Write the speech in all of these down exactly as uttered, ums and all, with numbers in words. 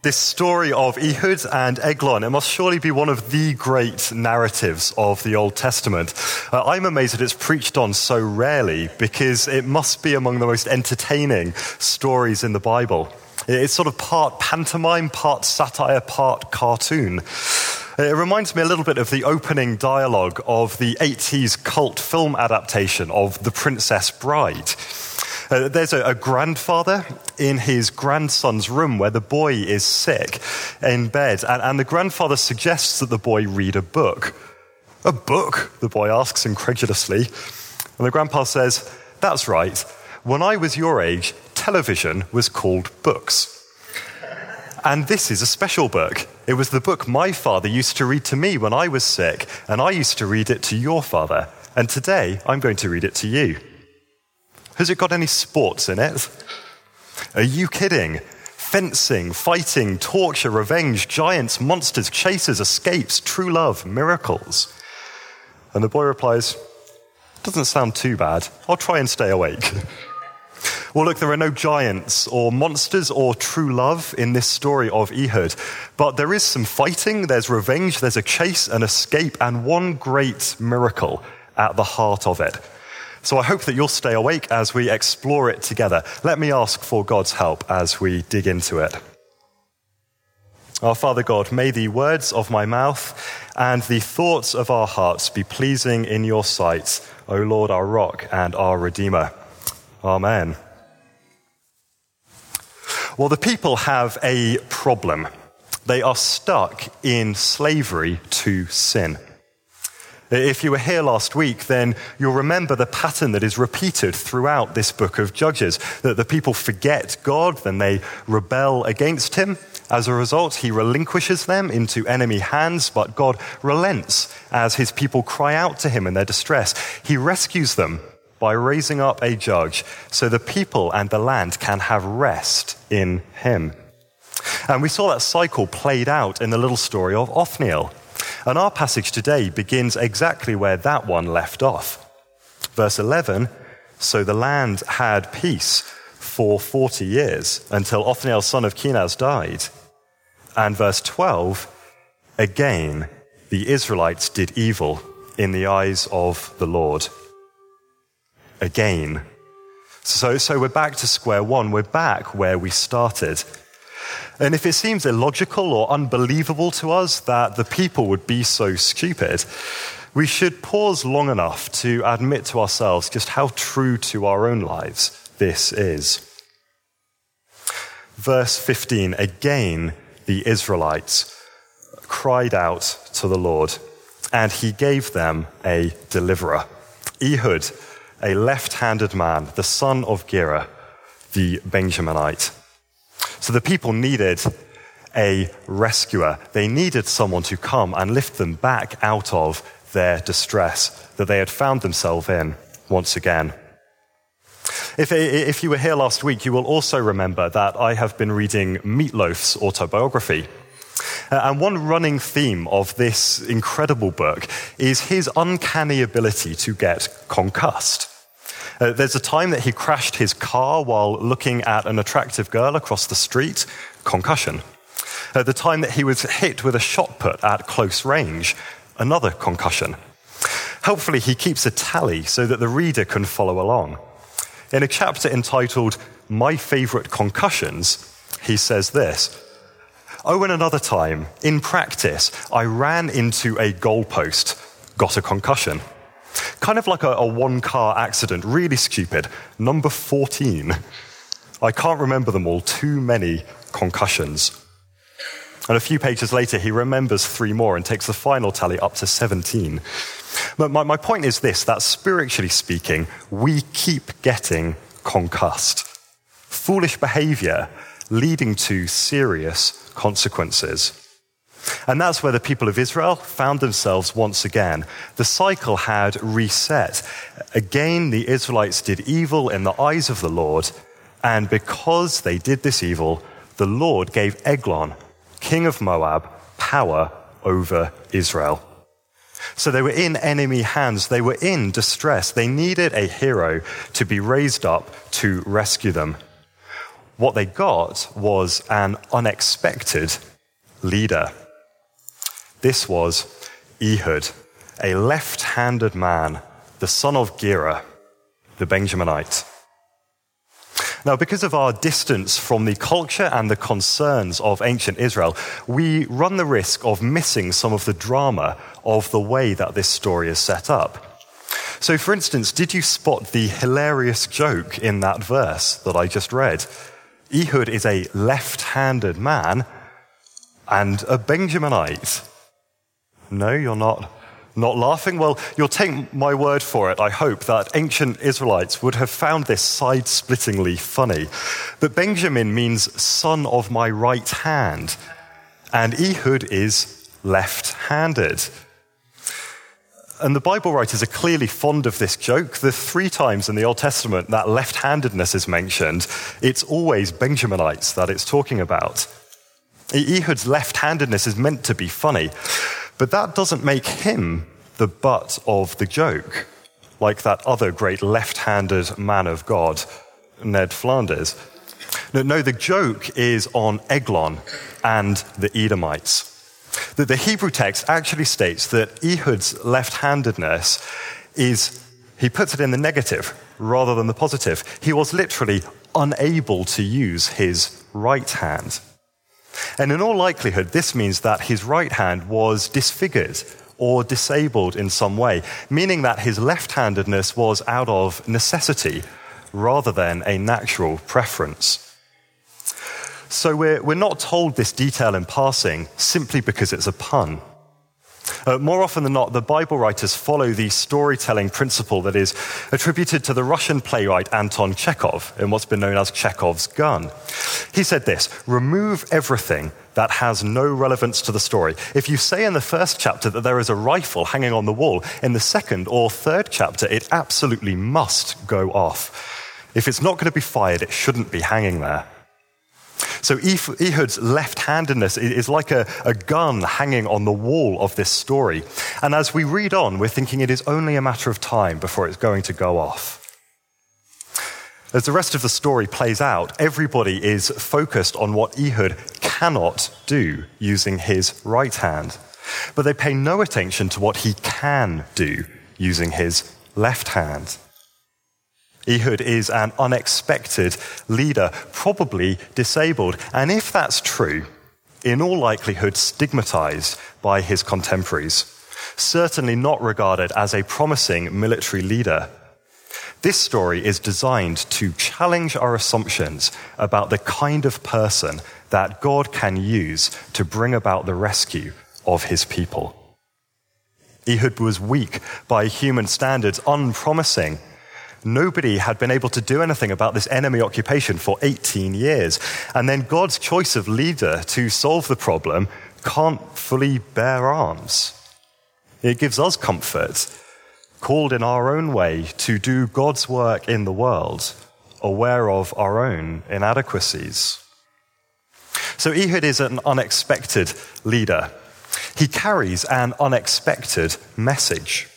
This story of Ehud and Eglon, it must surely be one of the great narratives of the Old Testament. Uh, I'm amazed that it's preached on so rarely because it must be among the most entertaining stories in the Bible. It's sort of part pantomime, part satire, part cartoon. It reminds me a little bit of the opening dialogue of the eighties cult film adaptation of The Princess Bride. Uh, there's a, a grandfather in his grandson's room where the boy is sick in bed, and, and the grandfather suggests that the boy read a book. A book? The boy asks incredulously. And the grandpa says, that's right. When I was your age, television was called books. And this is a special book. It was the book my father used to read to me when I was sick, and I used to read it to your father. And today, I'm going to read it to you. Has it got any sports in it? Are you kidding? Fencing, fighting, torture, revenge, giants, monsters, chases, escapes, true love, miracles. And the boy replies, doesn't sound too bad. I'll try and stay awake. Well, look, there are no giants or monsters or true love in this story of Ehud, but there is some fighting, there's revenge, there's a chase, an escape, and one great miracle at the heart of it. So I hope that you'll stay awake as we explore it together. Let me ask for God's help as we dig into it. Our Father God, may the words of my mouth and the thoughts of our hearts be pleasing in your sight, O Lord, our rock and our Redeemer. Amen. Well, the people have a problem. They are stuck in slavery to sin. If you were here last week, then you'll remember the pattern that is repeated throughout this book of Judges, that the people forget God, then they rebel against him. As a result, he relinquishes them into enemy hands, but God relents as his people cry out to him in their distress. He rescues them by raising up a judge so the people and the land can have rest in him. And we saw that cycle played out in the little story of Othniel. And our passage today begins exactly where that one left off. Verse eleven, so the land had peace for forty years until Othniel, son of Kenaz, died. And verse twelve, again, the Israelites did evil in the eyes of the Lord. Again. So, so we're back to square one. We're back where we started. And if it seems illogical or unbelievable to us that the people would be so stupid, we should pause long enough to admit to ourselves just how true to our own lives this is. Verse fifteen, again, the Israelites cried out to the Lord, and he gave them a deliverer. Ehud, a left-handed man, the son of Gera, the Benjaminite. So the people needed a rescuer. They needed someone to come and lift them back out of their distress that they had found themselves in once again. If, if you were here last week, you will also remember that I have been reading Meatloaf's autobiography. Uh, and one running theme of this incredible book is his uncanny ability to get concussed. Uh, there's a time that he crashed his car while looking at an attractive girl across the street, concussion. Uh, the time that he was hit with a shot put at close range, another concussion. Helpfully, he keeps a tally so that the reader can follow along. In a chapter entitled, My Favorite Concussions, he says this, oh, and another time, in practice, I ran into a goalpost, got a concussion. Kind of like a, a one-car accident, really stupid. Number fourteen. I can't remember them all, too many concussions. And a few pages later, he remembers three more and takes the final tally up to seventeen. But my, my point is this, that spiritually speaking, we keep getting concussed. Foolish behavior leading to serious consequences. And that's where the people of Israel found themselves once again. The cycle had reset. Again, the Israelites did evil in the eyes of the Lord, and because they did this evil, the Lord gave Eglon, king of Moab, power over Israel. So they were in enemy hands. They were in distress. They needed a hero to be raised up to rescue them. what they got was an unexpected leader. This was Ehud, a left-handed man, the son of Gera, the Benjaminite. Now, because of our distance from the culture and the concerns of ancient Israel, we run the risk of missing some of the drama of the way that this story is set up. So, for instance, did you spot the hilarious joke in that verse that I just read? Ehud is a left-handed man and a Benjaminite. No, you're not not laughing? Well, you'll take my word for it, I hope, that ancient Israelites would have found this side-splittingly funny. But Benjamin means son of my right hand, and Ehud is left-handed. And the Bible writers are clearly fond of this joke. The three times in the Old Testament that left-handedness is mentioned, it's always Benjaminites that it's talking about. Ehud's left-handedness is meant to be funny, but that doesn't make him the butt of the joke, like that other great left-handed man of God, Ned Flanders. No, no, the joke is on Eglon and the Edomites. The, the Hebrew text actually states that Ehud's left-handedness is, he puts it in the negative rather than the positive. He was literally unable to use his right hand. And in all likelihood, this means that his right hand was disfigured or disabled in some way, meaning that his left-handedness was out of necessity rather than a natural preference. So we're, we're not told this detail in passing simply because it's a pun. Uh, more often than not, the Bible writers follow the storytelling principle that is attributed to the Russian playwright Anton Chekhov in what's been known as Chekhov's gun. He said this: remove everything that has no relevance to the story. If you say in the first chapter that there is a rifle hanging on the wall, in the second or third chapter, it absolutely must go off. If it's not going to be fired, it shouldn't be hanging there. So Ehud's left-handedness is like a, a gun hanging on the wall of this story. And as we read on, we're thinking it is only a matter of time before it's going to go off. As the rest of the story plays out, everybody is focused on what Ehud cannot do using his right hand. But they pay no attention to what he can do using his left hand. Ehud is an unexpected leader, probably disabled, and if that's true, in all likelihood stigmatized by his contemporaries, certainly not regarded as a promising military leader. This story is designed to challenge our assumptions about the kind of person that God can use to bring about the rescue of his people. Ehud was weak by human standards, unpromising. Nobody had been able to do anything about this enemy occupation for eighteen years. And then God's choice of leader to solve the problem can't fully bear arms. It gives us comfort, called in our own way to do God's work in the world, aware of our own inadequacies. So Ehud is an unexpected leader. He carries an unexpected message.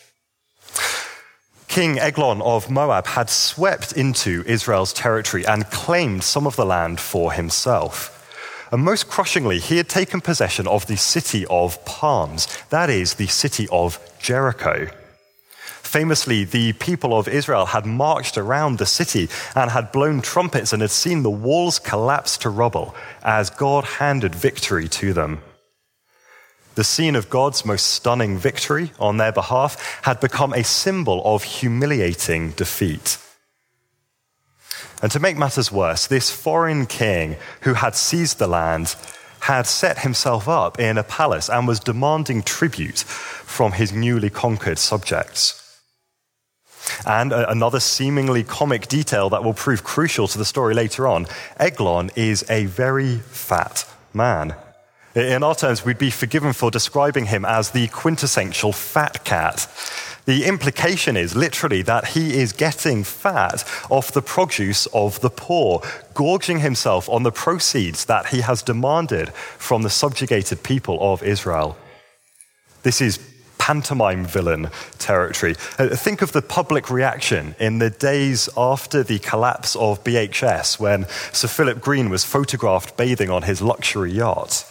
King Eglon of Moab had swept into Israel's territory and claimed some of the land for himself. And most crushingly, he had taken possession of the city of palms, that is, the city of Jericho. Famously, the people of Israel had marched around the city and had blown trumpets and had seen the walls collapse to rubble as God handed victory to them. The scene of God's most stunning victory on their behalf had become a symbol of humiliating defeat. And to make matters worse, this foreign king who had seized the land had set himself up in a palace and was demanding tribute from his newly conquered subjects. And another seemingly comic detail that will prove crucial to the story later on, Eglon is a very fat man. In our terms, we'd be forgiven for describing him as the quintessential fat cat. The implication is literally that he is getting fat off the produce of the poor, gorging himself on the proceeds that he has demanded from the subjugated people of Israel. This is pantomime villain territory. Uh, think of the public reaction in the days after the collapse of B H S when Sir Philip Green was photographed bathing on his luxury yacht.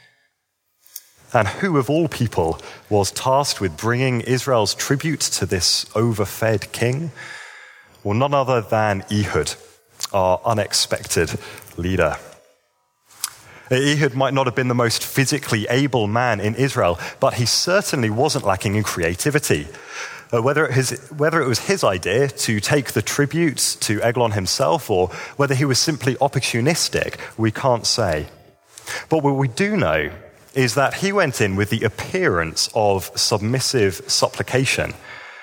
And who of all people was tasked with bringing Israel's tribute to this overfed king? Well, none other than Ehud, our unexpected leader. Ehud might not have been the most physically able man in Israel, but he certainly wasn't lacking in creativity. Uh, whether, it his, whether it was his idea to take the tribute to Eglon himself or whether he was simply opportunistic, we can't say. But what we do know is that he went in with the appearance of submissive supplication,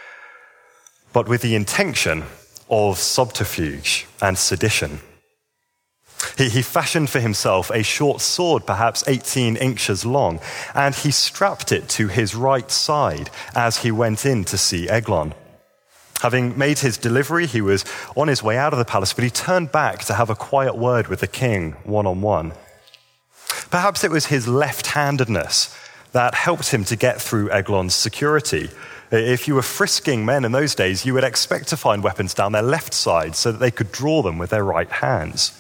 but with the intention of subterfuge and sedition. He, he fashioned for himself a short sword, perhaps eighteen inches long, and he strapped it to his right side as he went in to see Eglon. Having made his delivery, he was on his way out of the palace, but he turned back to have a quiet word with the king, one-on-one. Perhaps it was his left-handedness that helped him to get through Eglon's security. If you were frisking men in those days, you would expect to find weapons down their left side so that they could draw them with their right hands.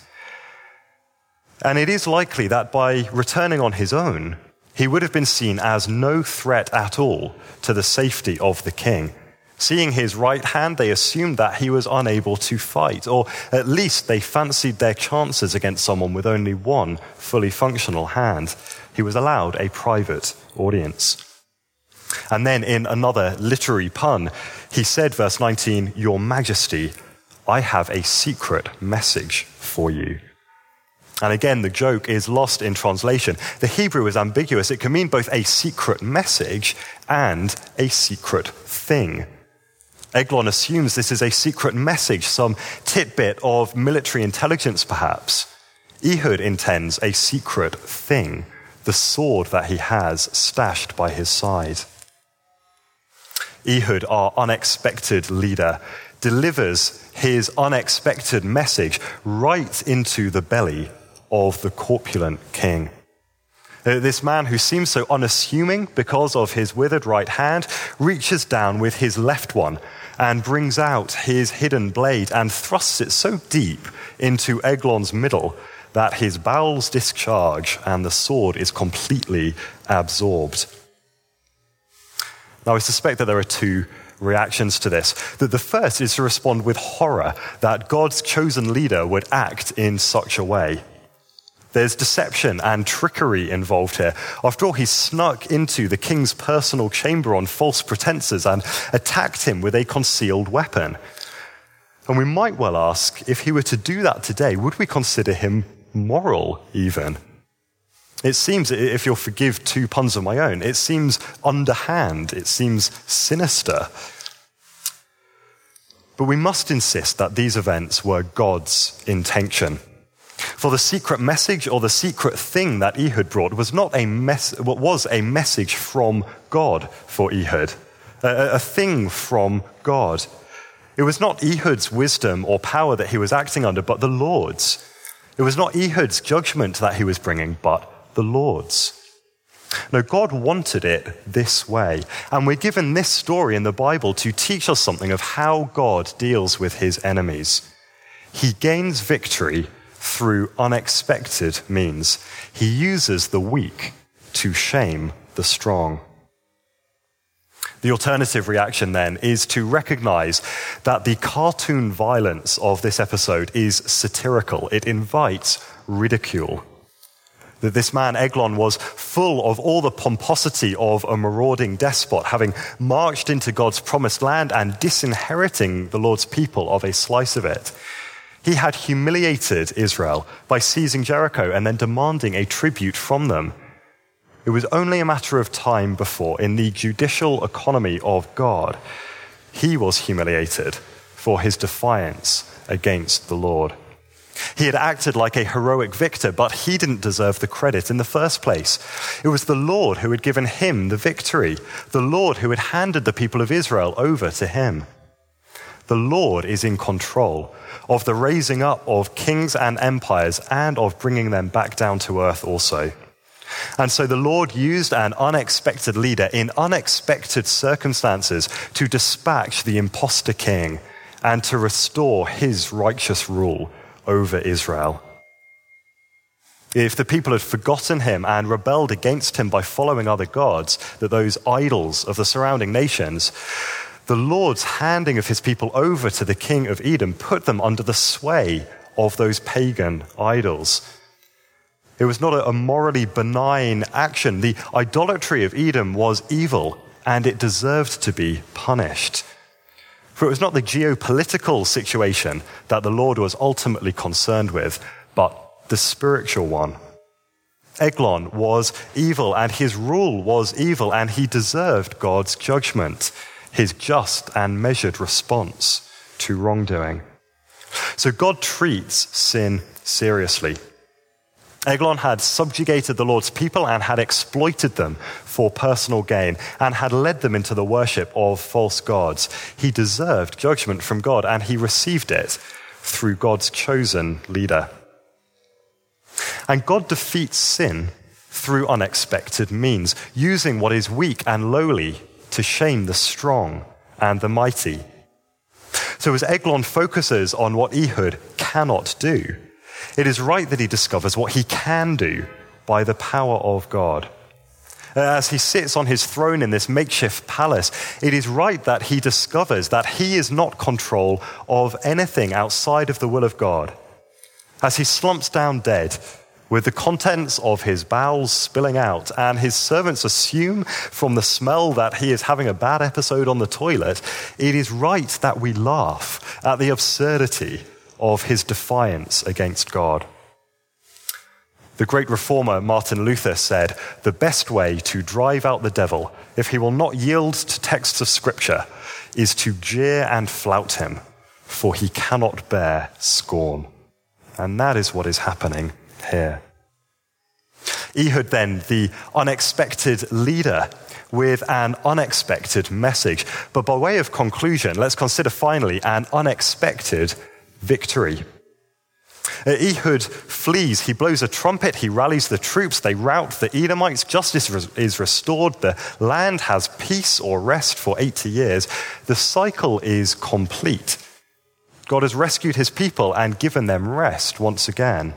And it is likely that by returning on his own, he would have been seen as no threat at all to the safety of the king. Seeing his right hand, they assumed that he was unable to fight, or at least they fancied their chances against someone with only one fully functional hand. He was allowed a private audience. And then in another literary pun, he said, verse nineteen, "Your Majesty, I have a secret message for you." And again, the joke is lost in translation. The Hebrew is ambiguous. It can mean both a secret message and a secret thing. Eglon assumes this is a secret message, some tidbit of military intelligence perhaps. Ehud intends a secret thing, the sword that he has stashed by his side. Ehud, our unexpected leader, delivers his unexpected message right into the belly of the corpulent king. Uh, this man who seems so unassuming because of his withered right hand reaches down with his left one and brings out his hidden blade and thrusts it so deep into Eglon's middle that his bowels discharge and the sword is completely absorbed. Now, I suspect that there are two reactions to this. That the first is to respond with horror that God's chosen leader would act in such a way. There's deception and trickery involved here. After all, he snuck into the king's personal chamber on false pretenses and attacked him with a concealed weapon. And we might well ask, if he were to do that today, would we consider him moral even? It seems, if you'll forgive two puns of my own, it seems underhand, it seems sinister. But we must insist that these events were God's intention. For the secret message or the secret thing that Ehud brought was not a mess, what was a message from God for Ehud, a, a thing from God. It was not Ehud's wisdom or power that he was acting under, but the Lord's. It was not Ehud's judgment that he was bringing, but the Lord's. No, God wanted it this way, and we're given this story in the Bible to teach us something of how God deals with his enemies. He gains victory through unexpected means. He uses the weak to shame the strong. The alternative reaction then is to recognize that the cartoon violence of this episode is satirical. It invites ridicule. That this man, Eglon, was full of all the pomposity of a marauding despot, having marched into God's promised land and disinheriting the Lord's people of a slice of it. He had humiliated Israel by seizing Jericho and then demanding a tribute from them. It was only a matter of time before, in the judicial economy of God, he was humiliated for his defiance against the Lord. He had acted like a heroic victor, but he didn't deserve the credit in the first place. It was the Lord who had given him the victory, the Lord who had handed the people of Israel over to him. The Lord is in control of the raising up of kings and empires and of bringing them back down to earth also. And so the Lord used an unexpected leader in unexpected circumstances to dispatch the impostor king and to restore his righteous rule over Israel. If the people had forgotten him and rebelled against him by following other gods, that those idols of the surrounding nations, the Lord's handing of his people over to the king of Edom put them under the sway of those pagan idols. It was not a morally benign action. The idolatry of Edom was evil, and it deserved to be punished. For it was not the geopolitical situation that the Lord was ultimately concerned with, but the spiritual one. Eglon was evil, and his rule was evil, and he deserved God's judgment, his just and measured response to wrongdoing. So God treats sin seriously. Eglon had subjugated the Lord's people and had exploited them for personal gain and had led them into the worship of false gods. He deserved judgment from God, and he received it through God's chosen leader. And God defeats sin through unexpected means, using what is weak and lowly to shame the strong and the mighty. So as Eglon focuses on what Ehud cannot do, it is right that he discovers what he can do by the power of God. As he sits on his throne in this makeshift palace, it is right that he discovers that he is not in control of anything outside of the will of God. As he slumps down dead, with the contents of his bowels spilling out, and his servants assume from the smell that he is having a bad episode on the toilet, it is right that we laugh at the absurdity of his defiance against God. The great reformer Martin Luther said, "The best way to drive out the devil, if he will not yield to texts of Scripture, is to jeer and flout him, for he cannot bear scorn." And that is what is happening here. Ehud then, the unexpected leader with an unexpected message. But by way of conclusion, let's consider finally an unexpected victory. Ehud flees, he blows a trumpet, he rallies the troops, they rout the Edomites, justice is restored, the land has peace or rest for eighty years. The cycle is complete. God has rescued his people and given them rest once again.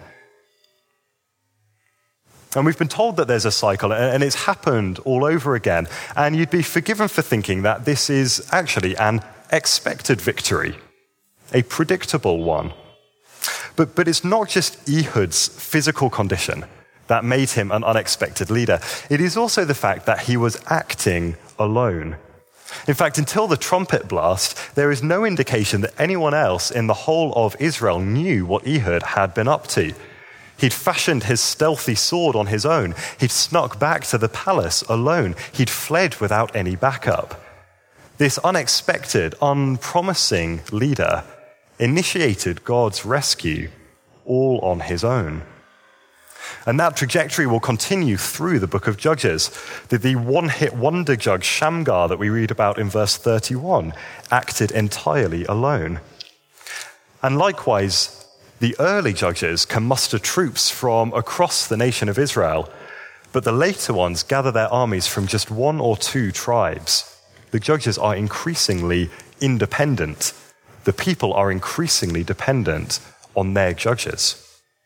And we've been told that there's a cycle, and it's happened all over again. And you'd be forgiven for thinking that this is actually an expected victory, a predictable one. But, but it's not just Ehud's physical condition that made him an unexpected leader. It is also the fact that he was acting alone. In fact, until the trumpet blast, there is no indication that anyone else in the whole of Israel knew what Ehud had been up to. He'd fashioned his stealthy sword on his own. He'd snuck back to the palace alone. He'd fled without any backup. This unexpected, unpromising leader initiated God's rescue all on his own. And that trajectory will continue through the book of Judges. The, the one-hit wonder judge Shamgar that we read about in verse thirty-one acted entirely alone. And likewise, the early judges can muster troops from across the nation of Israel, but the later ones gather their armies from just one or two tribes. The judges are increasingly independent. The people are increasingly dependent on their judges.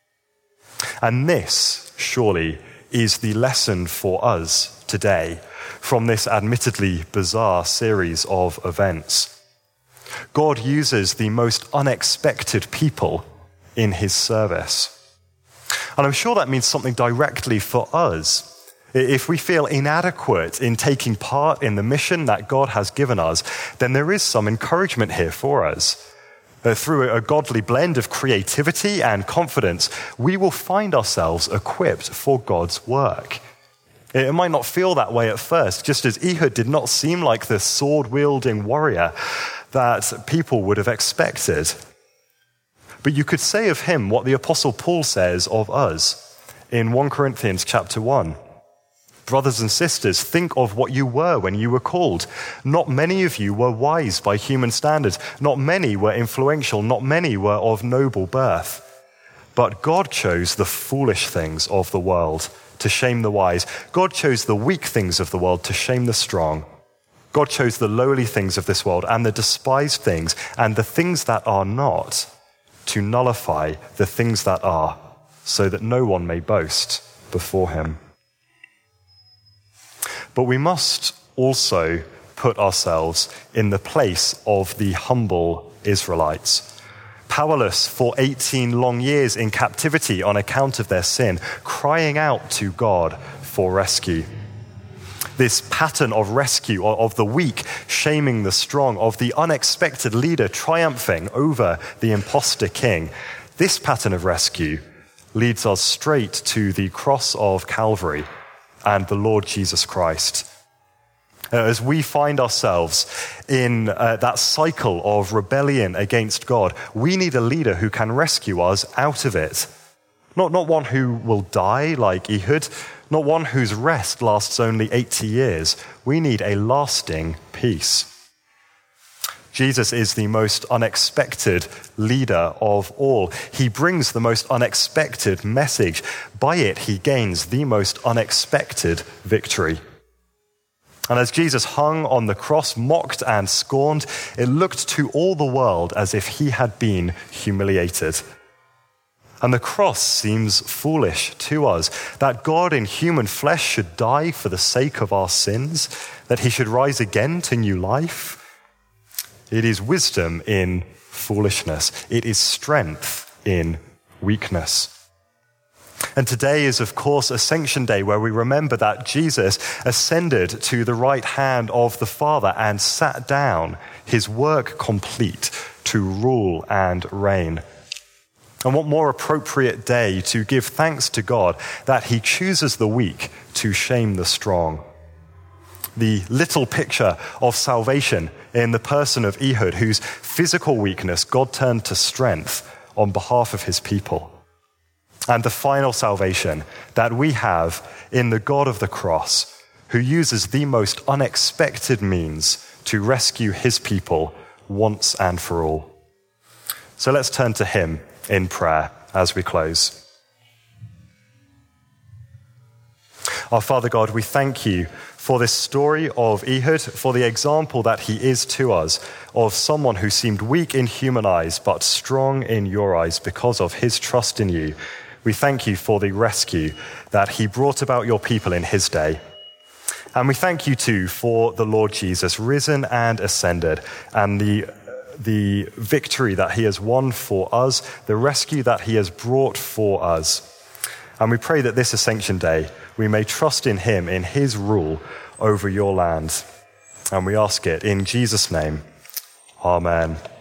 And this, surely, is the lesson for us today from this admittedly bizarre series of events. God uses the most unexpected people in his service. And I'm sure that means something directly for us. If we feel inadequate in taking part in the mission that God has given us, then there is some encouragement here for us. Uh, through a godly blend of creativity and confidence, we will find ourselves equipped for God's work. It might not feel that way at first, just as Ehud did not seem like the sword-wielding warrior that people would have expected. But you could say of him what the Apostle Paul says of us in First Corinthians chapter one. Brothers and sisters, think of what you were when you were called. Not many of you were wise by human standards. Not many were influential. Not many were of noble birth. But God chose the foolish things of the world to shame the wise. God chose the weak things of the world to shame the strong. God chose the lowly things of this world and the despised things and the things that are not to nullify the things that are, so that no one may boast before him. But we must also put ourselves in the place of the humble Israelites, powerless for eighteen long years in captivity on account of their sin, crying out to God for rescue. This pattern of rescue, of the weak shaming the strong, of the unexpected leader triumphing over the imposter king, this pattern of rescue leads us straight to the cross of Calvary and the Lord Jesus Christ. As we find ourselves in uh, that cycle of rebellion against God, we need a leader who can rescue us out of it. Not, not one who will die like Ehud, not one whose rest lasts only eighty years. We need a lasting peace. Jesus is the most unexpected leader of all. He brings the most unexpected message. By it, he gains the most unexpected victory. And as Jesus hung on the cross, mocked and scorned, it looked to all the world as if he had been humiliated. And the cross seems foolish to us, that God in human flesh should die for the sake of our sins, that he should rise again to new life. It is wisdom in foolishness. It is strength in weakness. And today is, of course, Ascension Day, where we remember that Jesus ascended to the right hand of the Father and sat down, his work complete, to rule and reign. And what more appropriate day to give thanks to God that he chooses the weak to shame the strong. The little picture of salvation in the person of Ehud, whose physical weakness God turned to strength on behalf of his people. And the final salvation that we have in the God of the cross, who uses the most unexpected means to rescue his people once and for all. So let's turn to him in prayer as we close. Our Father God, we thank you for this story of Ehud, for the example that he is to us of someone who seemed weak in human eyes but strong in your eyes because of his trust in you. We thank you for the rescue that he brought about your people in his day. And we thank you too for the Lord Jesus, risen and ascended, and the the victory that he has won for us, the rescue that he has brought for us. And we pray that this Ascension Day, we may trust in him, in his rule over your land. And we ask it in Jesus' name. Amen.